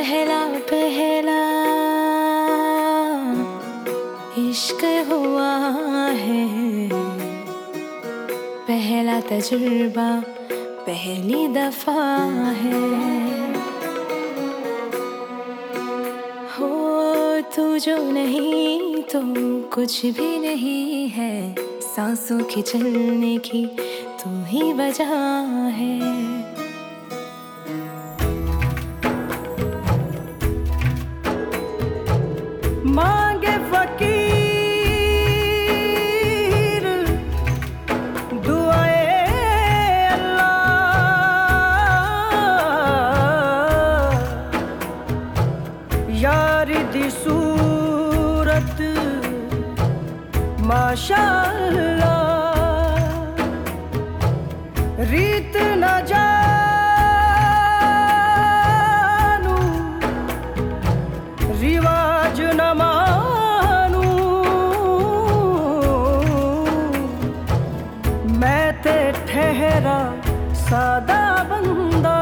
पहला पहला इश्क हुआ है, पहला तजुर्बा पहली दफा है। हो तू जो नहीं तो कुछ भी नहीं है, सांसों के चलने की तू ही वजह है। मांगे फकीर दुआए अल्लाह, यार दी सूरत माशाअल्लाह, रीत न जानू रिवाज न मानू, मैं ते ठहरा सादा बंदा।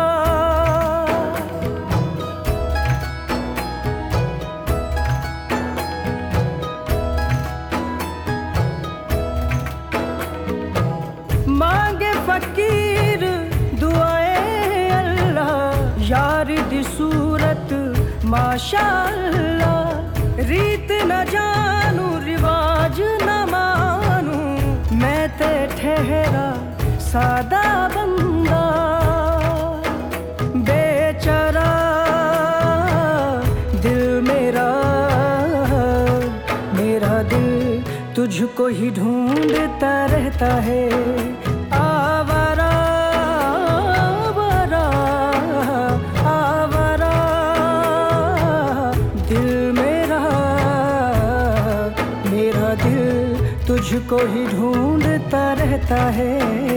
मांगे फकीर दुआए अल्लाह, यार दी सूरत माशाअल्लाह, रीत न जानू रिवाज न मानू, मैं ते ठहरा सादा बंदा। बेचारा दिल मेरा, मेरा दिल तुझको ही ढूंढता रहता है। आवारा आवारा आवारा दिल मेरा, मेरा दिल तुझको ही ढूंढता रहता है।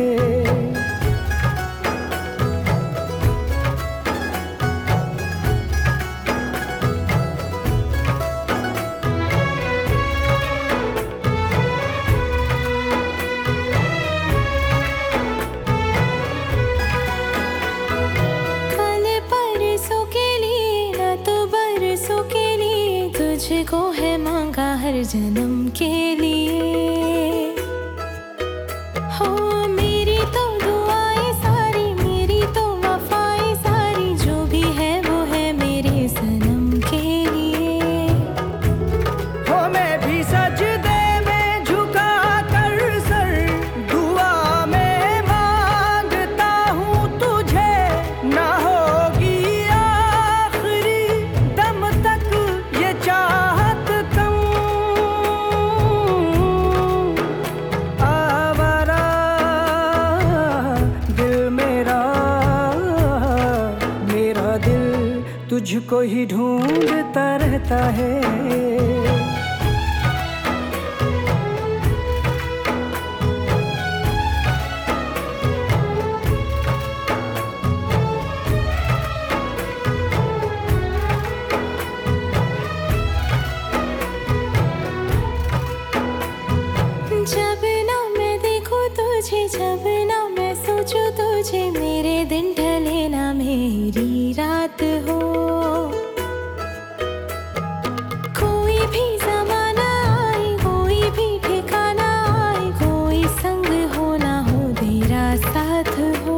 तुझको है मांगा हर जन्म के लिए, हो मेरी तो दुआएं सारी, मेरी तो वफाएं सारी, जो भी है वो है मेरे सनम के लिए। हो मैं भी सजदे में झुका कर सर, दुआ में मांगता हूँ तुझे, ना होगी आखिरी दम तक ये चाहत कम। आवारा दिल मेरा, मेरा दिल तुझको ही ढूंढता रहता है। जब ना मैं देखूं तुझे, जब ना मैं सोचूं तुझे, मेरे दिन ढले ना मेरी रात हो। कोई भी ज़माना आए, कोई भी ठिकाना आए, कोई संग हो ना हो तेरा साथ हो।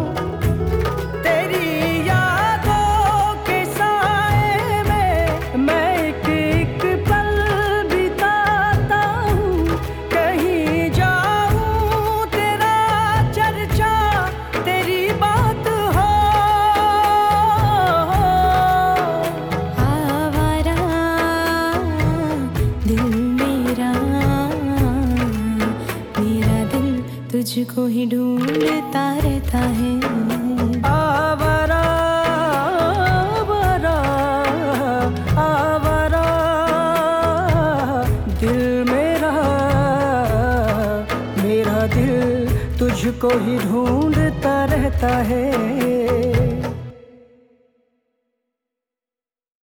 तेरी यादों के साए में मैं एक एक पल बिताता हूँ, कहीं जाऊँ तेरा चर्चा तेरी बात हो। आवारा दिल मेरा, मेरा दिल तुझको ही ढूंढता रहता है। आवारा आवारा आवारा दिल मेरा, मेरा दिल तुझको ही ढूंढता रहता है।